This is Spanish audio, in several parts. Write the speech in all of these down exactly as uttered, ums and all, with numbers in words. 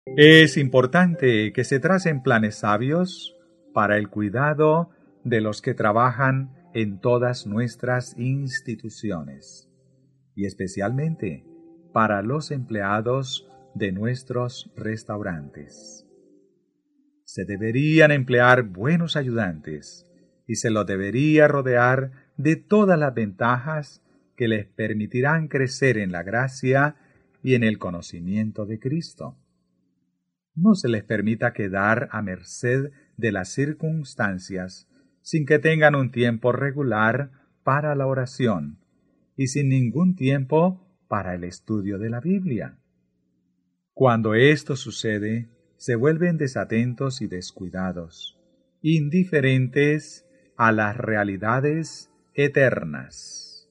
Es importante que se tracen planes sabios para el cuidado de los que trabajan en todas nuestras instituciones, y especialmente para los empleados de nuestros restaurantes. Se deberían emplear buenos ayudantes y se los debería rodear de todas las ventajas que les permitirán crecer en la gracia y en el conocimiento de Cristo. No se les permita quedar a merced de las circunstancias sin que tengan un tiempo regular para la oración y sin ningún tiempo para el estudio de la Biblia. Cuando esto sucede, se vuelven desatentos y descuidados, indiferentes a las realidades eternas.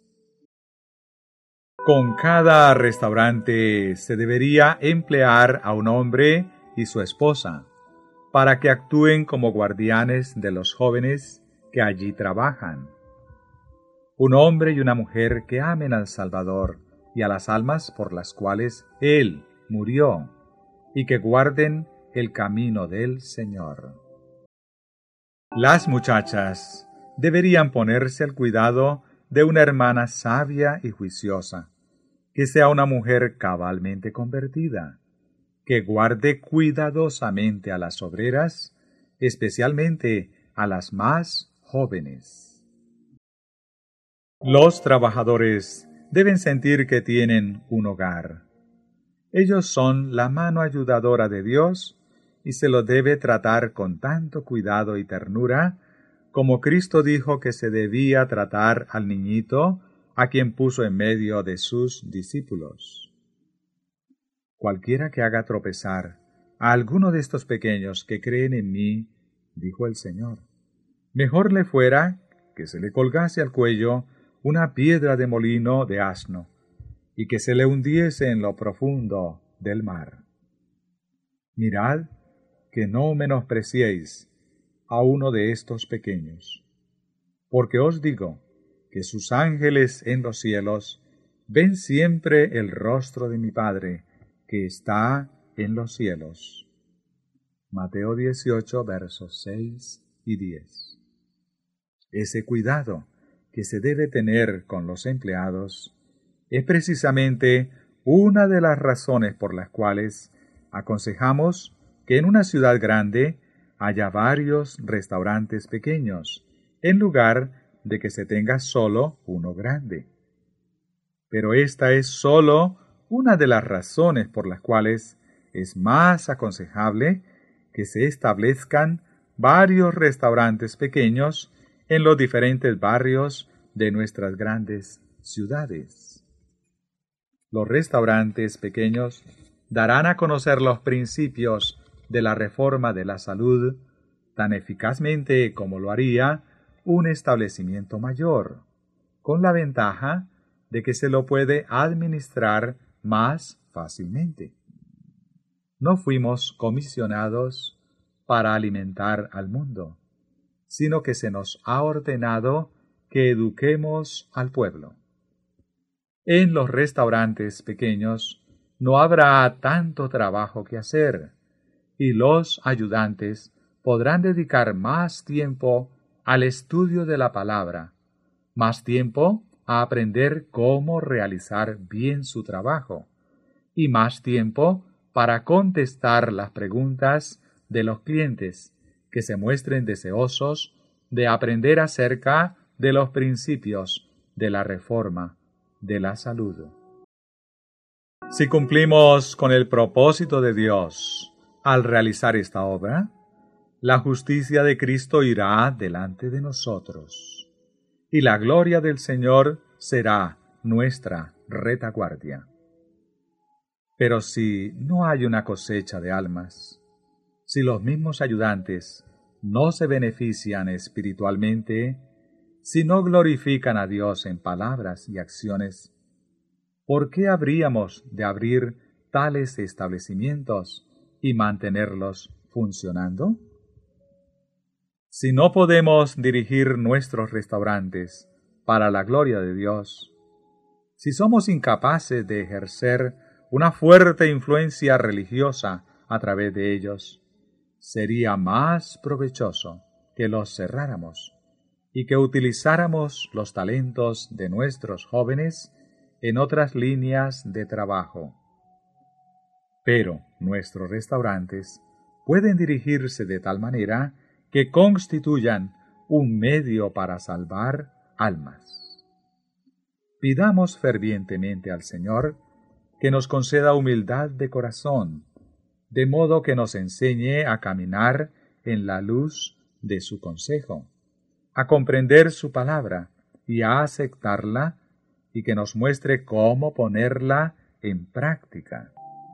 Con cada restaurante se debería emplear a un hombre y su esposa, para que actúen como guardianes de los jóvenes que allí trabajan. Un hombre y una mujer que amen al Salvador y a las almas por las cuales Él murió, y que guarden el camino del Señor. Las muchachas deberían ponerse al cuidado de una hermana sabia y juiciosa, que sea una mujer cabalmente convertida, que guarde cuidadosamente a las obreras, especialmente a las más jóvenes. Los trabajadores deben sentir que tienen un hogar. Ellos son la mano ayudadora de Dios y se los debe tratar con tanto cuidado y ternura como Cristo dijo que se debía tratar al niñito a quien puso en medio de sus discípulos. Cualquiera que haga tropezar a alguno de estos pequeños que creen en mí, dijo el Señor, mejor le fuera que se le colgase al cuello una piedra de molino de asno y que se le hundiese en lo profundo del mar. Mirad que no menospreciéis a uno de estos pequeños, porque os digo que sus ángeles en los cielos ven siempre el rostro de mi Padre que está en los cielos. Mateo dieciocho, versos seis y diez. Ese cuidado que se debe tener con los empleados es precisamente una de las razones por las cuales aconsejamos que en una ciudad grande haya varios restaurantes pequeños, en lugar de que se tenga solo uno grande. Pero esta es solo una de las razones por las cuales es más aconsejable que se establezcan varios restaurantes pequeños en los diferentes barrios de nuestras grandes ciudades. Los restaurantes pequeños darán a conocer los principios de la reforma de la salud tan eficazmente como lo haría un establecimiento mayor, con la ventaja de que se lo puede administrar más fácilmente. No fuimos comisionados para alimentar al mundo, sino que se nos ha ordenado que eduquemos al pueblo. En los restaurantes pequeños no habrá tanto trabajo que hacer, y los ayudantes podrán dedicar más tiempo al estudio de la palabra, más tiempo a aprender cómo realizar bien su trabajo, y más tiempo para contestar las preguntas de los clientes que se muestren deseosos de aprender acerca de los principios de la reforma de la salud. Si cumplimos con el propósito de Dios al realizar esta obra, la justicia de Cristo irá delante de nosotros, y la gloria del Señor será nuestra retaguardia. Pero si no hay una cosecha de almas, si los mismos ayudantes no se benefician espiritualmente, si no glorifican a Dios en palabras y acciones, ¿por qué habríamos de abrir tales establecimientos y mantenerlos funcionando? Si no podemos dirigir nuestros restaurantes para la gloria de Dios, si somos incapaces de ejercer una fuerte influencia religiosa a través de ellos, sería más provechoso que los cerráramos y que utilizáramos los talentos de nuestros jóvenes en otras líneas de trabajo. Pero nuestros restaurantes pueden dirigirse de tal manera que constituyan un medio para salvar almas. Pidamos fervientemente al Señor que nos conceda humildad de corazón, de modo que nos enseñe a caminar en la luz de su consejo, a comprender su palabra y a aceptarla, y que nos muestre cómo ponerla en práctica.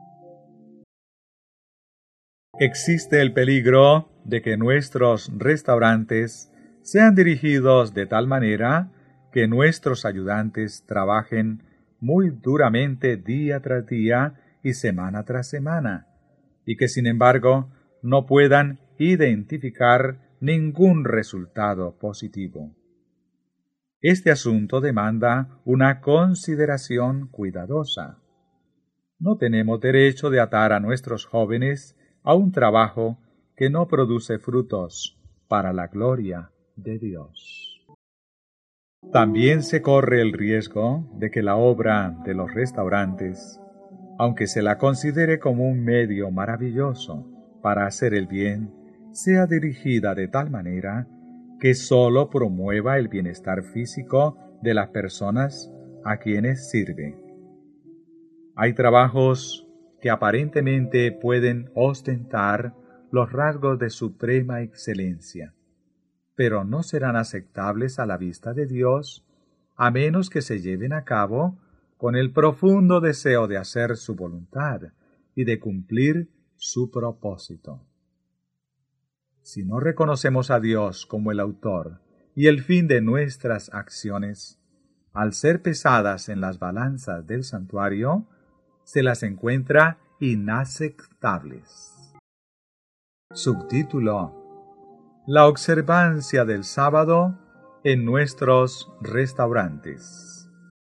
Existe el peligro de que nuestros restaurantes sean dirigidos de tal manera que nuestros ayudantes trabajen muy duramente día tras día y semana tras semana, y que sin embargo no puedan identificar ningún resultado positivo. Este asunto demanda una consideración cuidadosa. No tenemos derecho de atar a nuestros jóvenes a un trabajo que no produce frutos para la gloria de Dios. También se corre el riesgo de que la obra de los restaurantes, aunque se la considere como un medio maravilloso para hacer el bien, sea dirigida de tal manera que sólo promueva el bienestar físico de las personas a quienes sirve. Hay trabajos que aparentemente pueden ostentar los rasgos de suprema excelencia, pero no serán aceptables a la vista de Dios a menos que se lleven a cabo con el profundo deseo de hacer su voluntad y de cumplir su propósito. Si no reconocemos a Dios como el autor y el fin de nuestras acciones, al ser pesadas en las balanzas del santuario, se las encuentra inaceptables. Subtítulo: La observancia del sábado en nuestros restaurantes.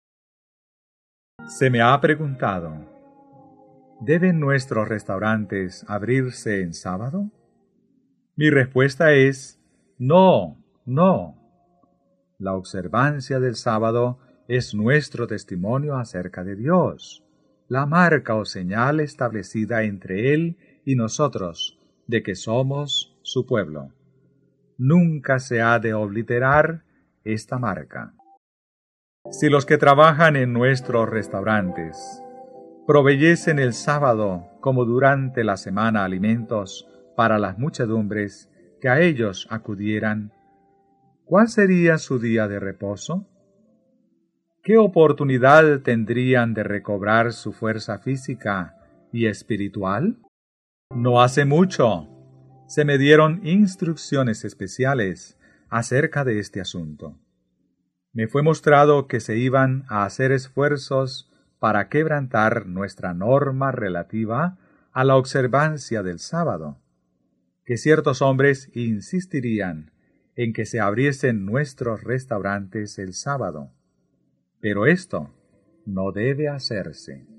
Se me ha preguntado, ¿deben nuestros restaurantes abrirse en sábado? Mi respuesta es, no, no. La observancia del sábado es nuestro testimonio acerca de Dios, la marca o señal establecida entre Él y nosotros de que somos su pueblo. Nunca se ha de obliterar esta marca. Si los que trabajan en nuestros restaurantes proveyesen el sábado como durante la semana alimentos para las muchedumbres que a ellos acudieran, ¿cuál sería su día de reposo? ¿Qué oportunidad tendrían de recobrar su fuerza física y espiritual? No hace mucho se me dieron instrucciones especiales acerca de este asunto. Me fue mostrado que se iban a hacer esfuerzos para quebrantar nuestra norma relativa a la observancia del sábado, que ciertos hombres insistirían en que se abriesen nuestros restaurantes el sábado. Pero esto no debe hacerse.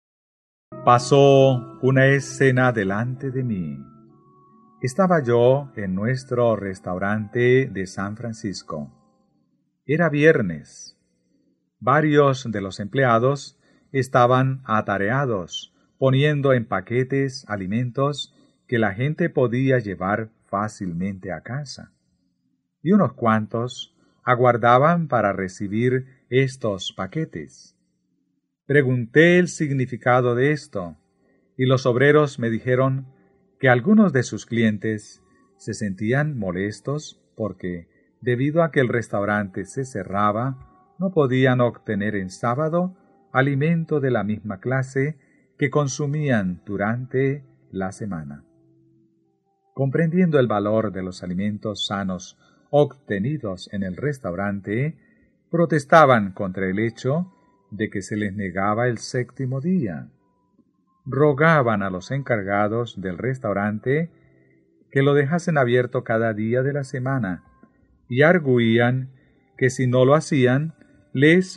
Pasó una escena delante de mí. Estaba yo en nuestro restaurante de San Francisco. Era viernes. Varios de los empleados estaban atareados, poniendo en paquetes alimentos que la gente podía llevar fácilmente a casa. Y unos cuantos aguardaban para recibir estos paquetes. Pregunté el significado de esto, y los obreros me dijeron que algunos de sus clientes se sentían molestos porque, debido a que el restaurante se cerraba, no podían obtener en sábado alimento de la misma clase que consumían durante la semana. Comprendiendo el valor de los alimentos sanos obtenidos en el restaurante, protestaban contra el hecho de que se les negaba el séptimo día. Rogaban a los encargados del restaurante que lo dejasen abierto cada día de la semana y arguían que si no lo hacían les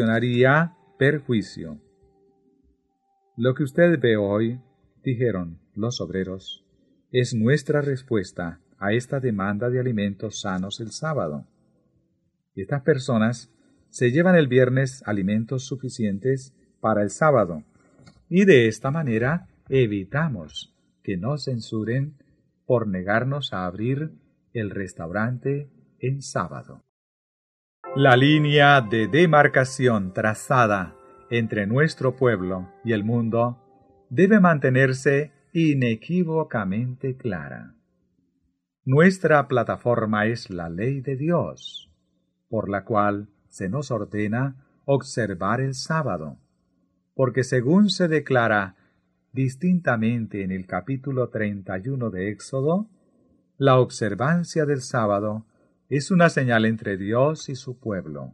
ocasionaría perjuicio. Lo que usted ve hoy, dijeron, los obreros, es nuestra respuesta a esta demanda de alimentos sanos el sábado. Estas personas se llevan el viernes alimentos suficientes para el sábado, y de esta manera evitamos que nos censuren por negarnos a abrir el restaurante en sábado. La línea de demarcación trazada entre nuestro pueblo y el mundo debe mantenerse inequívocamente clara. Nuestra plataforma es la ley de Dios, por la cual se nos ordena observar el sábado, porque según se declara distintamente en el capítulo treinta y uno de Éxodo, la observancia del sábado es una señal entre Dios y su pueblo.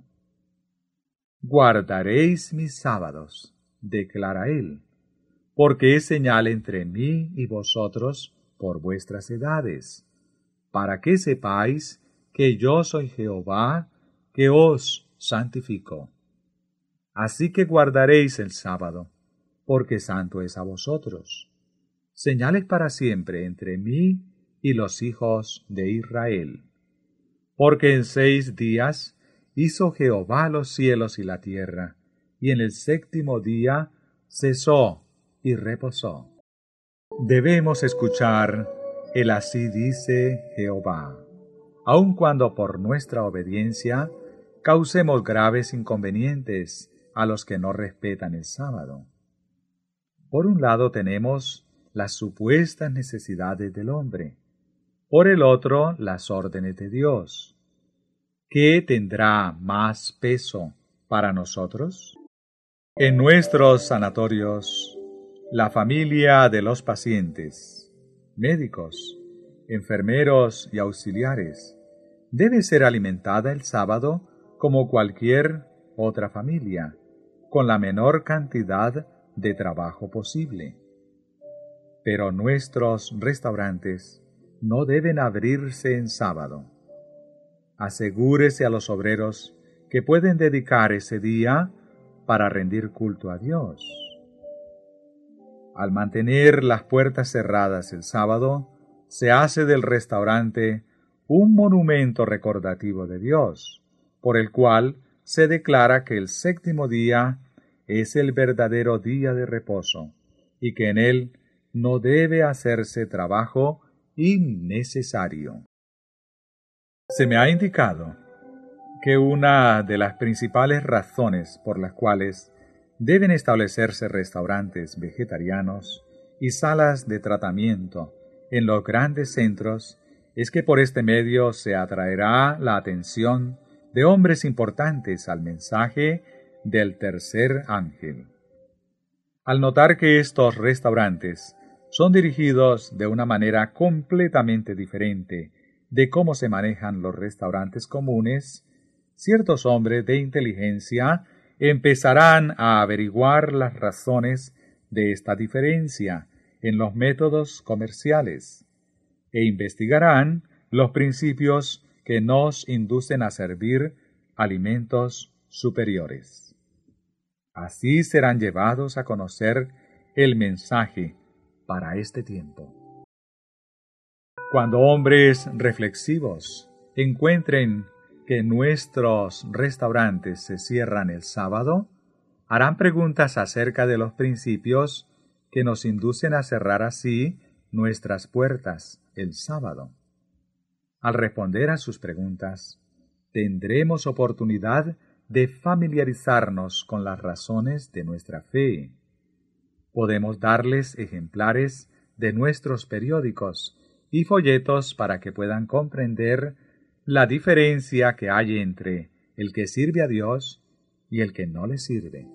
Guardaréis mis sábados, declara él, porque es señal entre mí y vosotros por vuestras edades, para que sepáis que yo soy Jehová, que os santifico. Así que guardaréis el sábado, porque santo es a vosotros. Señales para siempre entre mí y los hijos de Israel. Porque en seis días hizo Jehová los cielos y la tierra, y en el séptimo día cesó y reposó. Debemos escuchar el así dice Jehová, aun cuando por nuestra obediencia causemos graves inconvenientes a los que no respetan el sábado. Por un lado tenemos las supuestas necesidades del hombre, por el otro las órdenes de Dios. ¿Qué tendrá más peso para nosotros? En nuestros sanatorios, la familia de los pacientes, médicos, enfermeros y auxiliares debe ser alimentada el sábado como cualquier otra familia, con la menor cantidad de trabajo posible. Pero nuestros restaurantes no deben abrirse en sábado. Asegúrese a los obreros que pueden dedicar ese día para rendir culto a Dios. Al mantener las puertas cerradas el sábado, se hace del restaurante un monumento recordativo de Dios, por el cual se declara que el séptimo día es el verdadero día de reposo, y que en él no debe hacerse trabajo innecesario. Se me ha indicado que una de las principales razones por las cuales deben establecerse restaurantes vegetarianos y salas de tratamiento en los grandes centros es que por este medio se atraerá la atención de hombres importantes al mensaje del tercer ángel. Al notar que estos restaurantes son dirigidos de una manera completamente diferente de cómo se manejan los restaurantes comunes, ciertos hombres de inteligencia empezarán a averiguar las razones de esta diferencia en los métodos comerciales e investigarán los principios que nos inducen a servir alimentos superiores. Así serán llevados a conocer el mensaje para este tiempo. Cuando hombres reflexivos encuentren que nuestros restaurantes se cierran el sábado, harán preguntas acerca de los principios que nos inducen a cerrar así nuestras puertas el sábado. Al responder a sus preguntas, tendremos oportunidad de familiarizarnos con las razones de nuestra fe. Podemos darles ejemplares de nuestros periódicos y folletos para que puedan comprender la diferencia que hay entre el que sirve a Dios y el que no le sirve.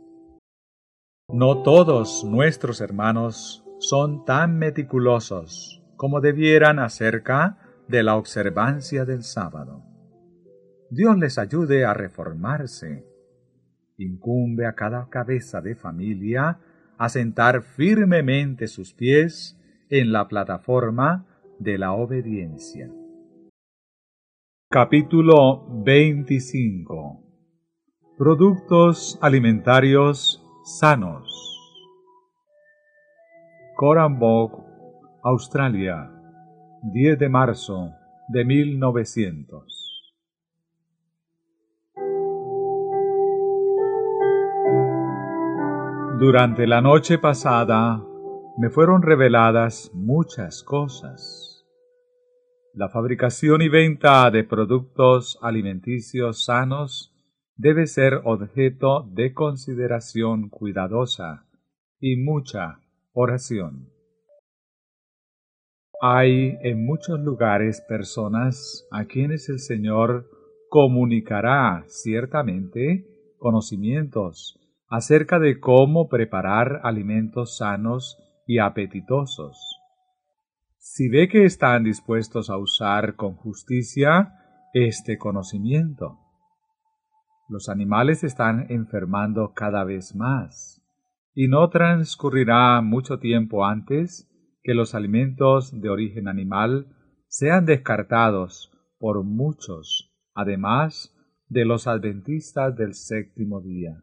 No todos nuestros hermanos son tan meticulosos como debieran acerca de la observancia del sábado. Dios les ayude a reformarse. Incumbe a cada cabeza de familia a sentar firmemente sus pies en la plataforma de la obediencia. Capítulo veinticinco. Productos alimentarios sanos. Coram Bog Australia, diez de marzo de mil novecientos. Durante la noche pasada me fueron reveladas muchas cosas. La fabricación y venta de productos alimenticios sanos debe ser objeto de consideración cuidadosa y mucha oración. Hay en muchos lugares personas a quienes el Señor comunicará ciertamente conocimientos acerca de cómo preparar alimentos sanos y apetitosos. Si ve que están dispuestos a usar con justicia este conocimiento. Los animales están enfermando cada vez más, y no transcurrirá mucho tiempo antes que los alimentos de origen animal sean descartados por muchos, además de los adventistas del séptimo día.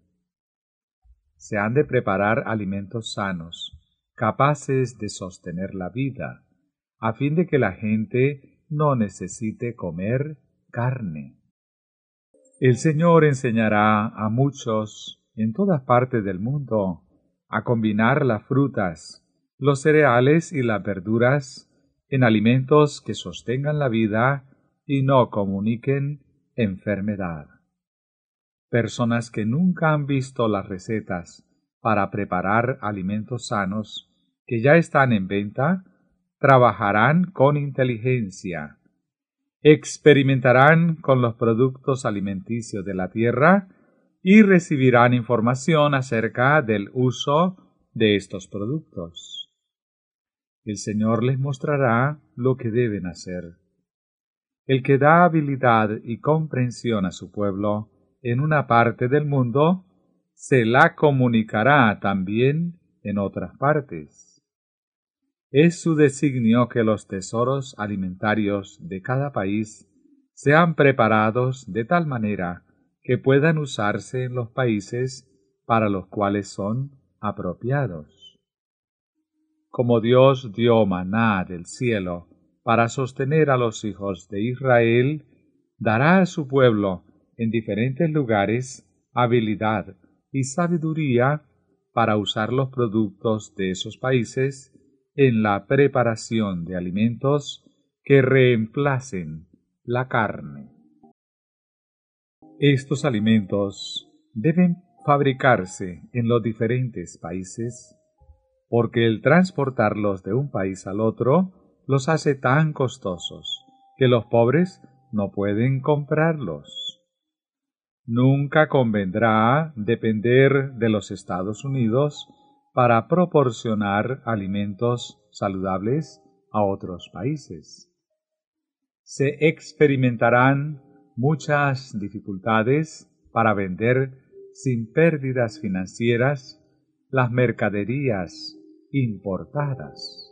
Se han de preparar alimentos sanos, capaces de sostener la vida, a fin de que la gente no necesite comer carne. El Señor enseñará a muchos en todas partes del mundo a combinar las frutas, los cereales y las verduras en alimentos que sostengan la vida y no comuniquen enfermedad. Personas que nunca han visto las recetas para preparar alimentos sanos que ya están en venta, trabajarán con inteligencia, experimentarán con los productos alimenticios de la tierra y recibirán información acerca del uso de estos productos. El Señor les mostrará lo que deben hacer. El que da habilidad y comprensión a su pueblo en una parte del mundo, se la comunicará también en otras partes. Es su designio que los tesoros alimentarios de cada país sean preparados de tal manera que puedan usarse en los países para los cuales son apropiados. Como Dios dio maná del cielo para sostener a los hijos de Israel, dará a su pueblo en diferentes lugares habilidad y sabiduría para usar los productos de esos países en la preparación de alimentos que reemplacen la carne. Estos alimentos deben fabricarse en los diferentes países, porque el transportarlos de un país al otro los hace tan costosos que los pobres no pueden comprarlos. Nunca convendrá depender de los Estados Unidos para proporcionar alimentos saludables a otros países. Se experimentarán muchas dificultades para vender sin pérdidas financieras las mercaderías importadas.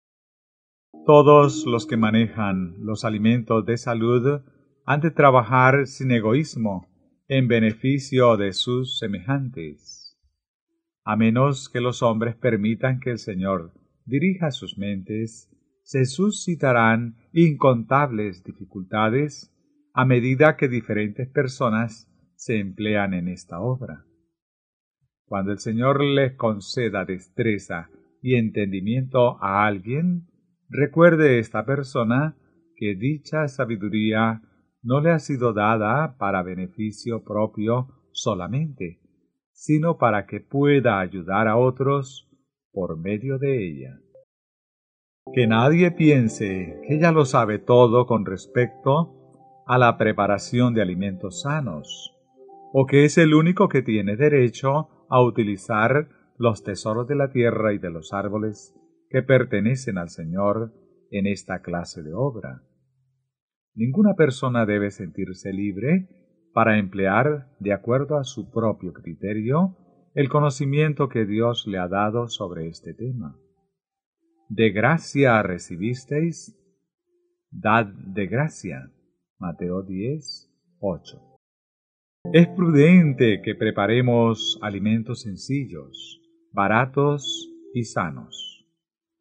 Todos los que manejan los alimentos de salud han de trabajar sin egoísmo en beneficio de sus semejantes. A menos que los hombres permitan que el Señor dirija sus mentes, se suscitarán incontables dificultades a medida que diferentes personas se emplean en esta obra. Cuando el Señor les conceda destreza y entendimiento a alguien, recuerde esta persona que dicha sabiduría no le ha sido dada para beneficio propio solamente, sino para que pueda ayudar a otros por medio de ella. Que nadie piense que ya lo sabe todo con respecto a la preparación de alimentos sanos, o que es el único que tiene derecho a utilizar los tesoros de la tierra y de los árboles que pertenecen al Señor en esta clase de obra. Ninguna persona debe sentirse libre para emplear, de acuerdo a su propio criterio, el conocimiento que Dios le ha dado sobre este tema. De gracia recibisteis, dad de gracia. Mateo diez, ocho. Es prudente que preparemos alimentos sencillos, baratos y sanos.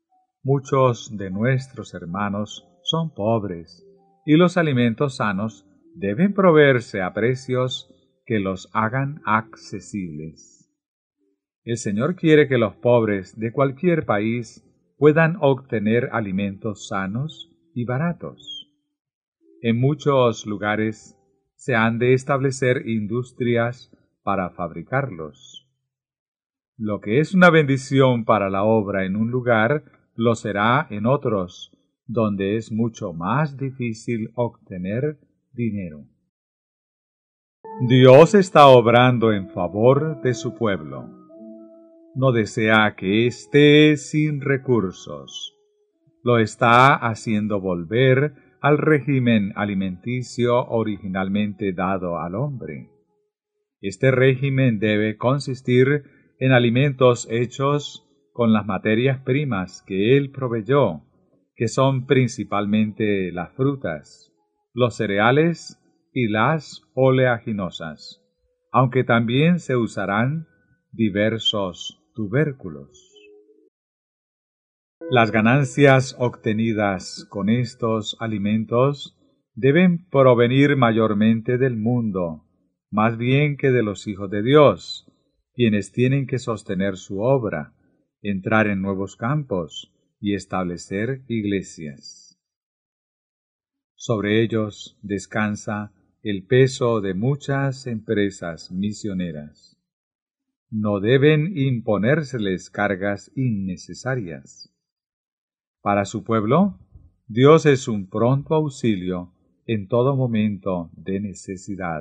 Muchos de nuestros hermanos son pobres, y los alimentos sanos deben proveerse a precios que los hagan accesibles. El Señor quiere que los pobres de cualquier país puedan obtener alimentos sanos y baratos. En muchos lugares se han de establecer industrias para fabricarlos. Lo que es una bendición para la obra en un lugar, lo será en otros, donde es mucho más difícil obtener dinero. Dios está obrando en favor de su pueblo. No desea que esté sin recursos. Lo está haciendo volver al régimen alimenticio originalmente dado al hombre. Este régimen debe consistir en alimentos hechos con las materias primas que Él proveyó, que son principalmente las frutas, los cereales y las oleaginosas, aunque también se usarán diversos tubérculos. Las ganancias obtenidas con estos alimentos deben provenir mayormente del mundo, más bien que de los hijos de Dios, quienes tienen que sostener su obra, entrar en nuevos campos y establecer iglesias. Sobre ellos descansa el peso de muchas empresas misioneras. No deben imponérseles cargas innecesarias. Para su pueblo, Dios es un pronto auxilio en todo momento de necesidad.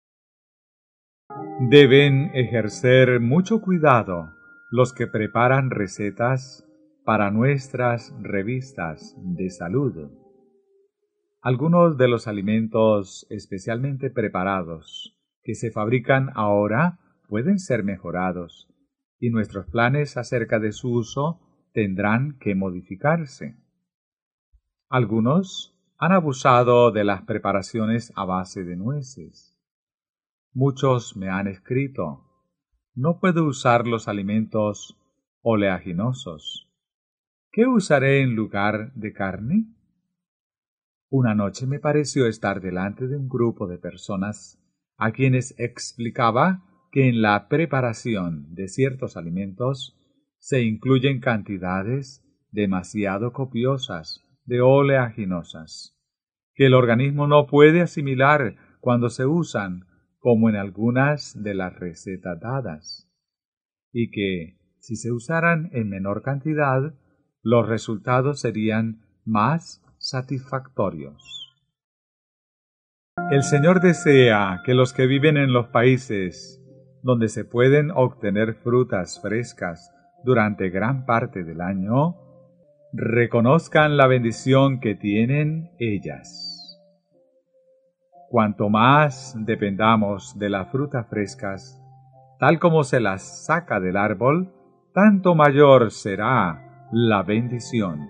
Deben ejercer mucho cuidado los que preparan recetas para nuestras revistas de salud. Algunos de los alimentos especialmente preparados que se fabrican ahora pueden ser mejorados, y nuestros planes acerca de su uso tendrán que modificarse. Algunos han abusado de las preparaciones a base de nueces. Muchos me han escrito: no puedo usar los alimentos oleaginosos. ¿Qué usaré en lugar de carne? Una noche me pareció estar delante de un grupo de personas a quienes explicaba que en la preparación de ciertos alimentos se incluyen cantidades demasiado copiosas de oleaginosas, que el organismo no puede asimilar cuando se usan, como en algunas de las recetas dadas, y que, si se usaran en menor cantidad, los resultados serían más satisfactorios. El Señor desea que los que viven en los países donde se pueden obtener frutas frescas durante gran parte del año, reconozcan la bendición que tienen ellas. Cuanto más dependamos de las frutas frescas, tal como se las saca del árbol, tanto mayor será la bendición.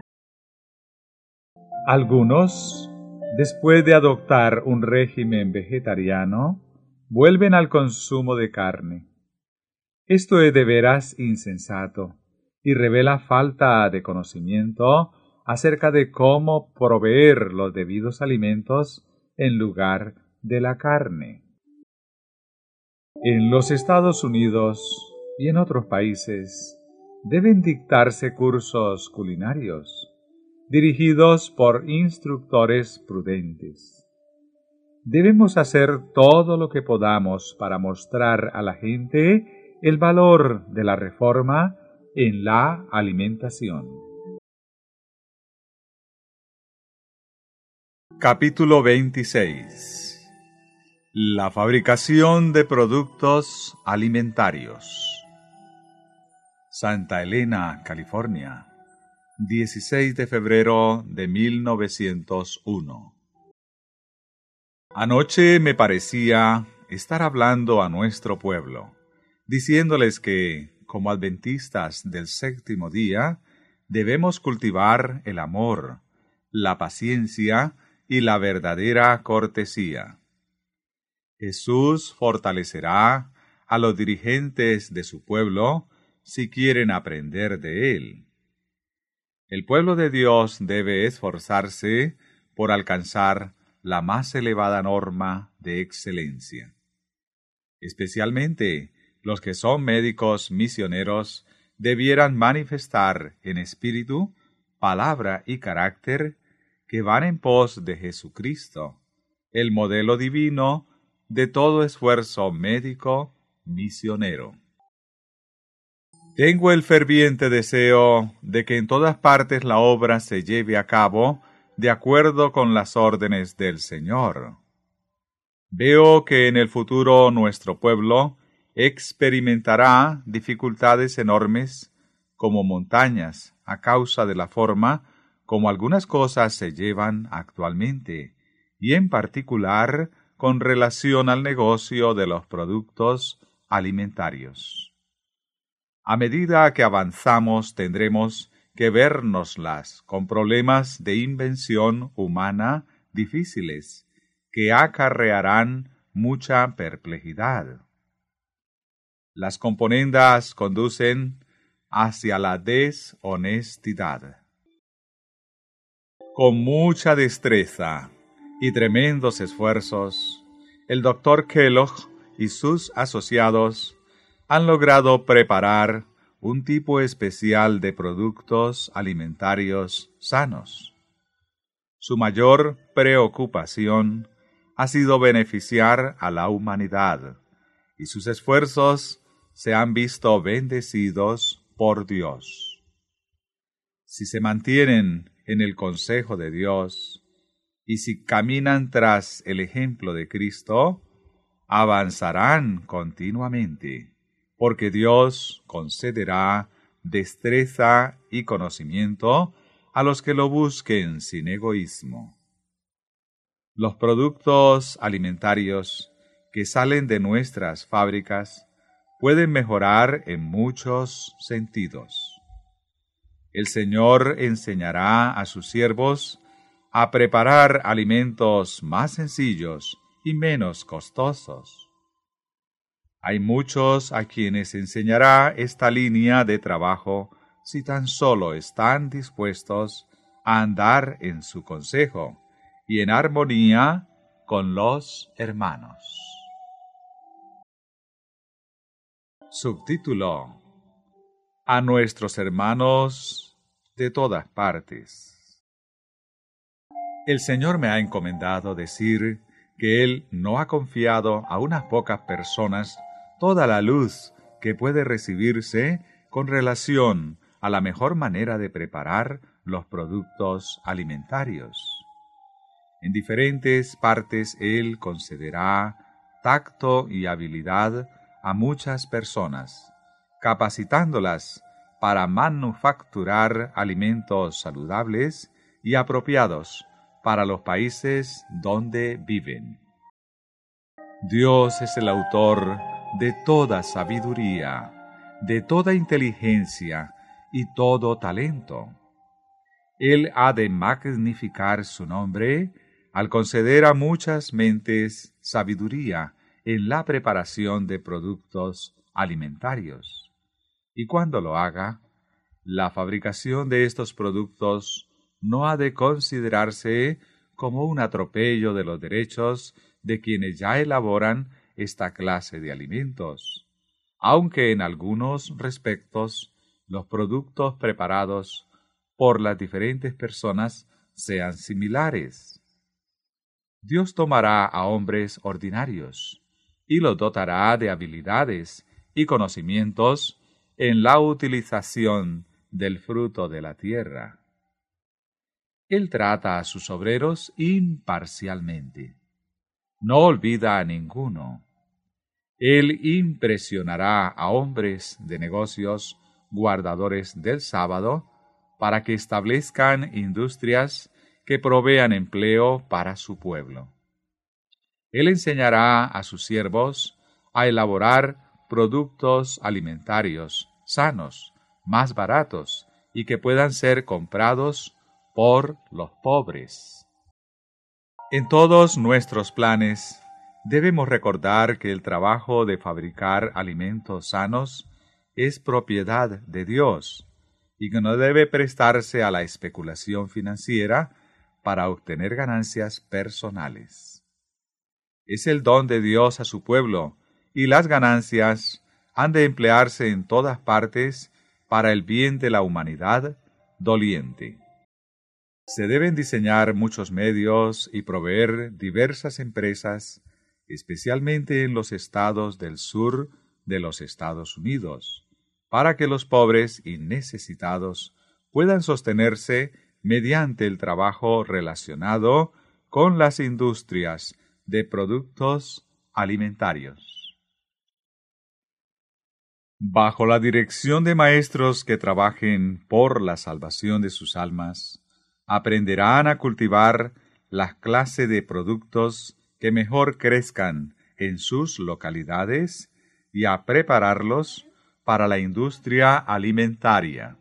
Algunos, después de adoptar un régimen vegetariano, vuelven al consumo de carne. Esto es de veras insensato y revela falta de conocimiento acerca de cómo proveer los debidos alimentos en lugar de la carne. En los Estados Unidos y en otros países deben dictarse cursos culinarios dirigidos por instructores prudentes. Debemos hacer todo lo que podamos para mostrar a la gente el valor de la reforma en la alimentación. Capítulo veintiséis. La fabricación de productos alimentarios. Santa Elena, California, dieciséis de febrero de mil novecientos uno. Anoche me parecía estar hablando a nuestro pueblo, diciéndoles que, como adventistas del séptimo día, debemos cultivar el amor, la paciencia y la verdadera cortesía. Jesús fortalecerá a los dirigentes de su pueblo si quieren aprender de él. El pueblo de Dios debe esforzarse por alcanzar la más elevada norma de excelencia. Especialmente los que son médicos misioneros debieran manifestar en espíritu, palabra y carácter que van en pos de Jesucristo, el modelo divino de todo esfuerzo médico misionero. Tengo el ferviente deseo de que en todas partes la obra se lleve a cabo de acuerdo con las órdenes del Señor. Veo que en el futuro nuestro pueblo experimentará dificultades enormes como montañas a causa de la forma como algunas cosas se llevan actualmente, y en particular con relación al negocio de los productos alimentarios. A medida que avanzamos tendremos que vérnoslas con problemas de invención humana difíciles, que acarrearán mucha perplejidad. Las componendas conducen hacia la deshonestidad. Con mucha destreza y tremendos esfuerzos, el doctor Kellogg y sus asociados han logrado preparar un tipo especial de productos alimentarios sanos. Su mayor preocupación ha sido beneficiar a la humanidad, y sus esfuerzos se han visto bendecidos por Dios. Si se mantienen en el consejo de Dios, y si caminan tras el ejemplo de Cristo, avanzarán continuamente, porque Dios concederá destreza y conocimiento a los que lo busquen sin egoísmo. Los productos alimentarios que salen de nuestras fábricas pueden mejorar en muchos sentidos. El Señor enseñará a sus siervos a preparar alimentos más sencillos y menos costosos. Hay muchos a quienes enseñará esta línea de trabajo si tan solo están dispuestos a andar en su consejo y en armonía con los hermanos. Subtítulo: A nuestros hermanos de todas partes. El Señor me ha encomendado decir que Él no ha confiado a unas pocas personas toda la luz que puede recibirse con relación a la mejor manera de preparar los productos alimentarios. En diferentes partes Él concederá tacto y habilidad a muchas personas, capacitándolas para manufacturar alimentos saludables y apropiados para los países donde viven. Dios es el autor de toda sabiduría, de toda inteligencia y todo talento. Él ha de magnificar su nombre al conceder a muchas mentes sabiduría en la preparación de productos alimentarios. Y cuando lo haga, la fabricación de estos productos no ha de considerarse como un atropello de los derechos de quienes ya elaboran esta clase de alimentos, aunque en algunos respectos los productos preparados por las diferentes personas sean similares. Dios tomará a hombres ordinarios y los dotará de habilidades y conocimientos en la utilización del fruto de la tierra. Él trata a sus obreros imparcialmente. No olvida a ninguno. Él impresionará a hombres de negocios, guardadores del sábado, para que establezcan industrias que provean empleo para su pueblo. Él enseñará a sus siervos a elaborar productos alimentarios sanos, más baratos y que puedan ser comprados por los pobres. En todos nuestros planes debemos recordar que el trabajo de fabricar alimentos sanos es propiedad de Dios y que no debe prestarse a la especulación financiera para obtener ganancias personales. Es el don de Dios a su pueblo, y las ganancias han de emplearse en todas partes para el bien de la humanidad doliente. Se deben diseñar muchos medios y proveer diversas empresas, especialmente en los estados del sur de los Estados Unidos, para que los pobres y necesitados puedan sostenerse mediante el trabajo relacionado con las industrias de productos alimentarios. Bajo la dirección de maestros que trabajen por la salvación de sus almas, aprenderán a cultivar la clase de productos que mejor crezcan en sus localidades y a prepararlos para la industria alimentaria.